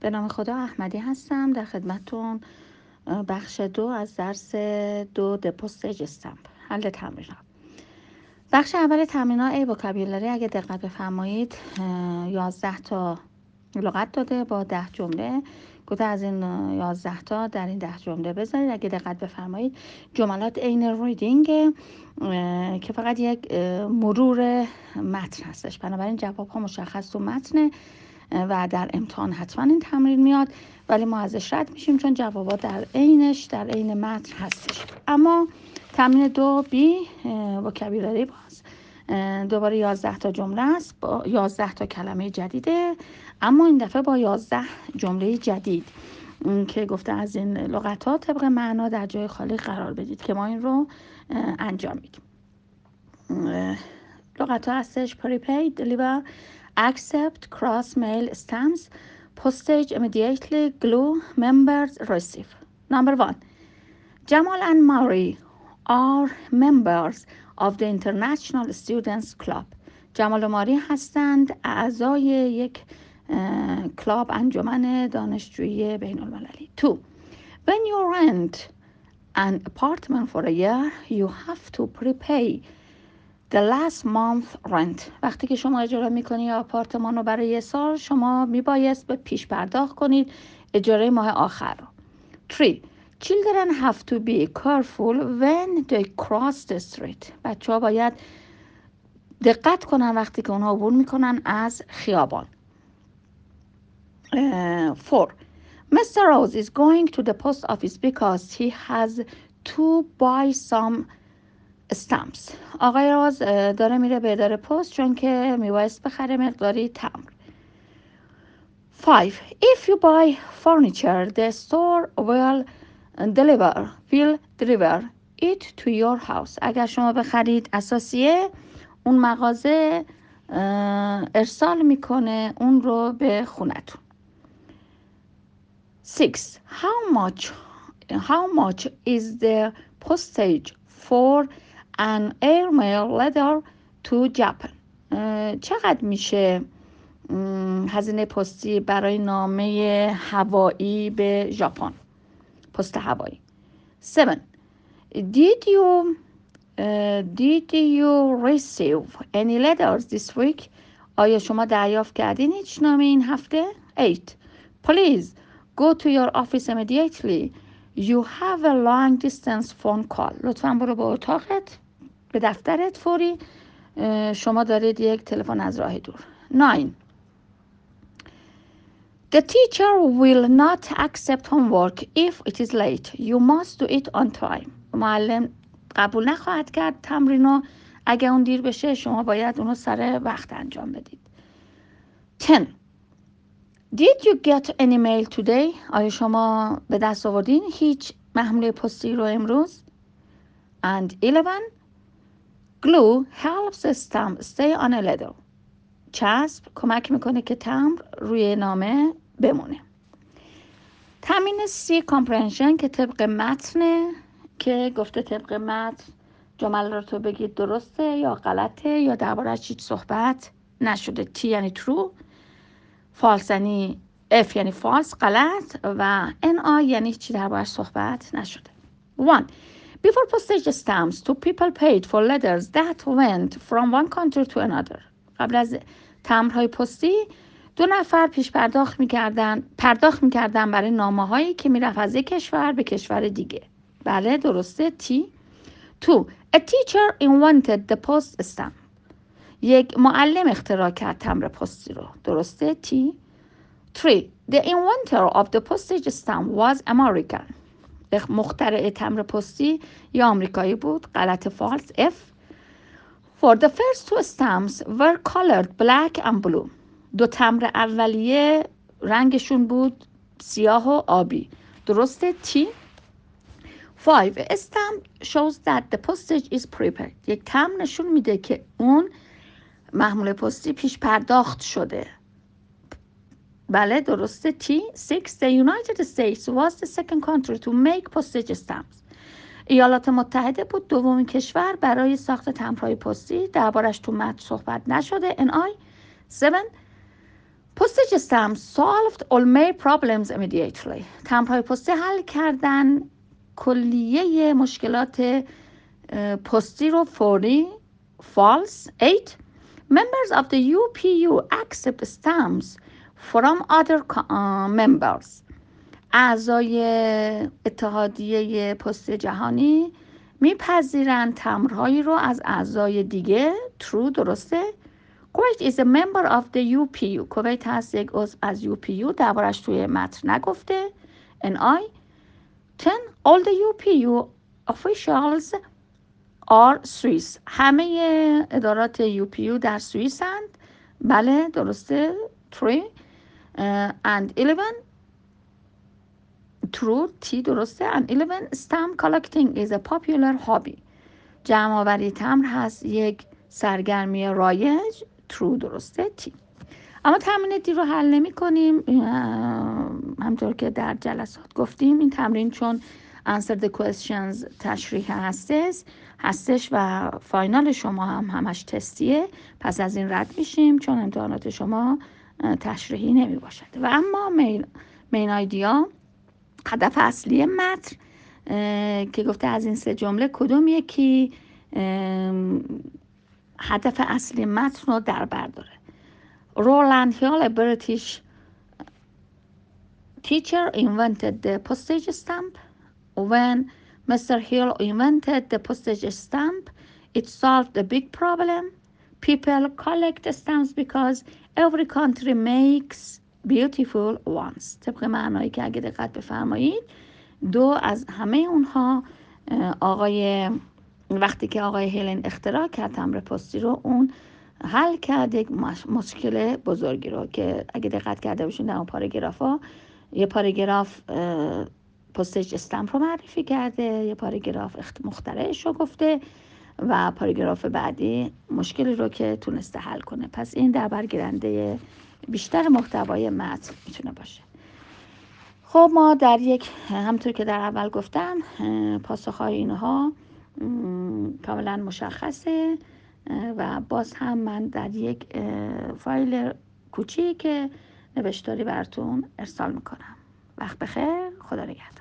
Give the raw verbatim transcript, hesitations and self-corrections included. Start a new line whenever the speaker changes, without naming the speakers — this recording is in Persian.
به نام خدا احمدی هستم، در خدمتتون بخش دو از درس دو د پستیج استمپ، حل تمرین‌ها. بخش اول تمرین‌ها ای وکابیولری اگه دقت بفرمایید یازده تا لغت داده با ده جمله. گفته از این یازده تا در این ده جمله بذارید. اگه دقت بفرمایید جملات عین ریدینگ که فقط یک مرور متن هستش، بنابراین جواب ها مشخص تو متنه و در امتحان حتما این تمرین میاد، ولی ما ازش رد میشیم چون جوابات در عینش در عین متن هستش. اما تمرین دو بی وکابیولری باز دوباره یازده تا جمله است با یازده تا کلمه جدیده، اما این دفعه با یازده جمله جدید که گفته از این لغت ها طبق معنا در جای خالی قرار بدید که ما این رو انجام میدیم. لغت ها هستش prepaid, deliver, accept, cross mail, stamps, postage immediately, glue, members, receive. Number one, Jamal and Mari are members of the International Students Club. جمال و ماری هستند اعضای یک کلاب انجمن دانشجویی بین المللی. Two, when you rent an apartment for a year, you have to prepay the last month rent. وقتی که شما اجاره میکنی آپارتمان رو برای یه سال، شما میبایست به پیش پرداخت کنید اجاره ماه آخر رو. Three, children have to be careful when they cross the street. بچه ها باید دقت کنن وقتی که اونها عبور میکنن از خیابان. Uh, four, Mister Rose is going to the post office because he has to buy some stamps. آقای راز داره میره به اداره پست چون که میبایست بخره مقداری تمبر. Five, if you buy furniture, the store will deliver will deliver it to your house. اگر شما بخرید اساسیه، اون مغازه ارسال میکنه اون رو به خونتون. Six, how much how much is the postage for an airmail letter to Japan? چقدر میشه هزینه پستی برای نامه هوایی به ژاپن، پست هوایی؟ Seven, did you uh, did you receive any letters this week? آیا شما دریافت کردین هیچ نامه این هفته؟ Eight, please go to your office immediately. You have a long distance phone call. لطفاً برو به اتاقت، به دفترت فوری، شما دارید یک تلفن از راه دور. Nine, the teacher will not accept homework if it is late. You must do it on time. معلم قبول نخواهد کرد تمرینو اگه اون دیر بشه، شما باید اونو سر وقت انجام بدید. Ten, did you get any mail today? آیا شما به دست آوردین هیچ محموله پستی رو امروز؟ And eleven, glue helps a stamp stay on a letter. چسب کمک میکنه که تمبر روی نامه بمونه. تمرین سی comprehension که طبق متنه، که گفته طبق متن جمله رو تو بگید درسته یا غلطه یا درباره‌اش هیچ صحبت نشده. T یعنی true، false یعنی F یعنی false غلط و N I یعنی چی درباره‌اش صحبت نشده. One, before postage stamps, two people paid for letters that went from one country to another. قبل از تمبرهای پستی دو نفر پیش پرداخت میکردن پرداخت میکردن برای نامه هایی که میرفت از یک کشور به کشور دیگه. بله درسته. T. Two, a teacher invented the post stamp. یک معلم اختراع کرد تمبر پستی رو. درسته. T. Three, the inventor of the postage stamp was American. مخترع تمبر پستی یا آمریکایی بود. غلط. false. F. For the first two stamps were colored black and blue. دو تمبر اولیه رنگشون بود سیاه و آبی. درسته. T. Five, a stamp shows that the postage is prepaid. یک تمبر نشون میده که اون محموله پستی پیش پرداخت شده. بله درسته. T. Six, the United States was the second country to make postage stamps. ایالات متحده بود دومین کشور برای ساخت تمبرهای پستی. دربارش تو متن صحبت نشده. N I. Seven, postage stamps solved all main problems immediately. تمبرهای پستی حل کردن کلیه مشکلات پستی رو فوری. False. eight. Members of the U P U accept stamps from other uh, members. اعضای اتحادیه پست جهانی میپذیرند تمبرهایی رو از اعضای دیگه. True. درسته. Kuwait is a member of the U P U. کویت هست یک عضو از U P U. دربارش توی متن نگفته. N I. ten. All the U P U officials are Swiss. همه ادارات U P U در سوئیس هستند. بله درسته. three. uh, and eleven. True. T درسته. and eleven. Stamp collecting is a popular hobby. جمع آوری تمبر هست یک سرگرمی رایج. True. درسته. T. اما تمرین دی رو حل نمی کنیم. همطور که در جلسات گفتیم این تمرین چون answer the questions تشریح هستش هستش و فاینال شما هم همش تستیه، پس از این رد میشیم چون امتحانات شما تشریحی نمی باشد. و اما مین, مین آیدیا، هدف اصلی متن که گفته از این سه جمله کدوم یکی هدف اصلی متن رو در بر داره. Roland Hill, a British teacher, invented the postage stamp. When Mister Hill invented the postage stamp, it solved a big problem. People collect stamps because every country makes beautiful ones. طبق معنایی که اگه دقت بفرمایید دو از همه اونها آقای وقتی که آقای هیلن اختراع کرد تمبر پستی رو، اون حل کرد یک مشکل بزرگی رو که اگه دقت کرده باشین در اون پاراگراف ها یه پاراگراف پستیج استمپ رو معرفی کرده، یه پاراگراف مخترعش رو گفته و پاراگراف بعدی مشکلی رو که تونسته حل کنه. پس این در برگیرنده بیشتر محتوای متن میتونه باشه. خب ما در یک همطور که در اول گفتم پاسخهای اینها کاملا مشخصه و باز هم من در یک فایل کوچیک نوشتاری براتون ارسال میکنم. وقت بخیر. خدا نگهدار.